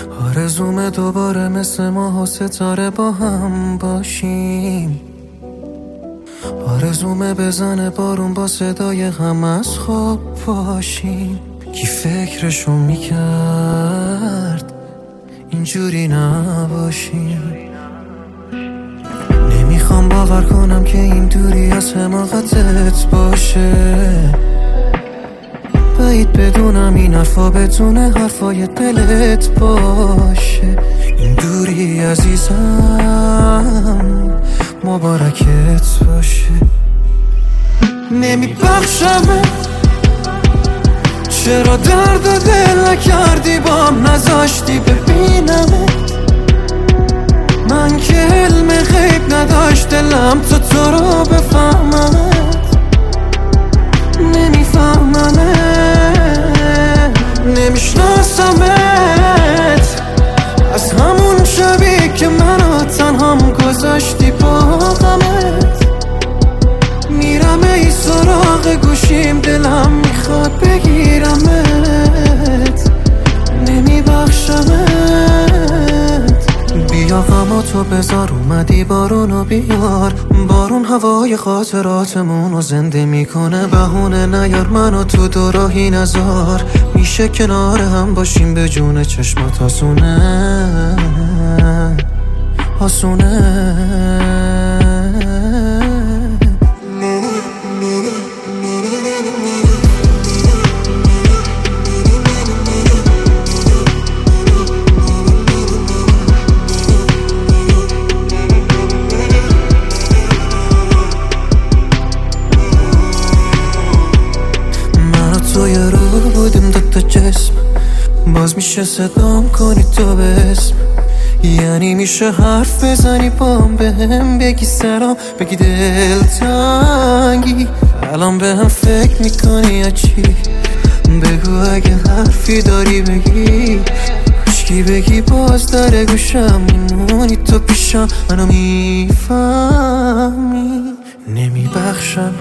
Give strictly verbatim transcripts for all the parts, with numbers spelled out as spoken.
آرزومه دوباره مثل ماه و ستاره با هم باشیم. آرزومه بزنه بارون با صدای غم از خواب باشیم. کی فکرشو میکرد اینجوری نباشیم. نمیخوام باور کنم که این دوری از حماقتت باشه. بعید بدونم این حرفا بتونه حرفای دلت باشه. این دوری عزیزم مبارکت باشه. نمیبخشمه چرا درد و دل نکردی بام، نذاشتی ببینمت. من که علم غیب نداشت دلم تو تو رو بفهممت. نمیفهممت، نمیشناسمت. از همون شبی که منو تنهام گذاشتی با غمت. میرم ای سراغ گوشیم دلم میخواد بگیرمت. نمیبخشمت. بیا غماتو بذار، اومدی بارونو بیار. بارون هوای خاطراتمونو زنده میکنه. بهونه نیار منو تو دوراهی نذار. میشه کنار هم باشیم به جون چشمات آسونه آسونه. تو یه رو بودیم دوتا جسم، باز میشه صدام کنی تو به اسم. یعنی میشه حرف بزنی بام به هم بگی سلام، بگی دلتنگی. الان به هم فکر میکنی یا چی؟ بگو اگه حرفی داری بگی. کشکی بگی باز در گوشم میمونی تو پیشم، منو میفهمی. نمیبخشمت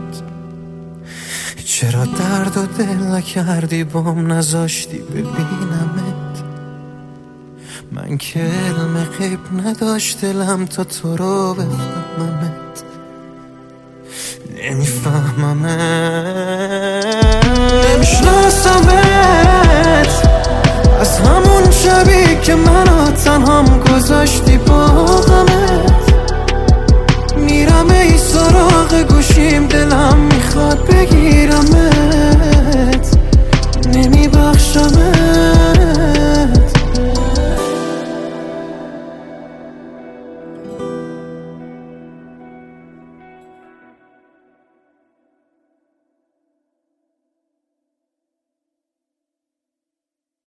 چرا درد و دل نکردی بام، نذاشتی ببینمت. من که علم غیب نداشت دلم تا تو رو بفهممت. نمیفهممت، نمیشناسمت. از همون شبی که منو تنهام گذاشتی با غمت. میرم ای سراغ گوشیم دلم میخواد بگیرمت.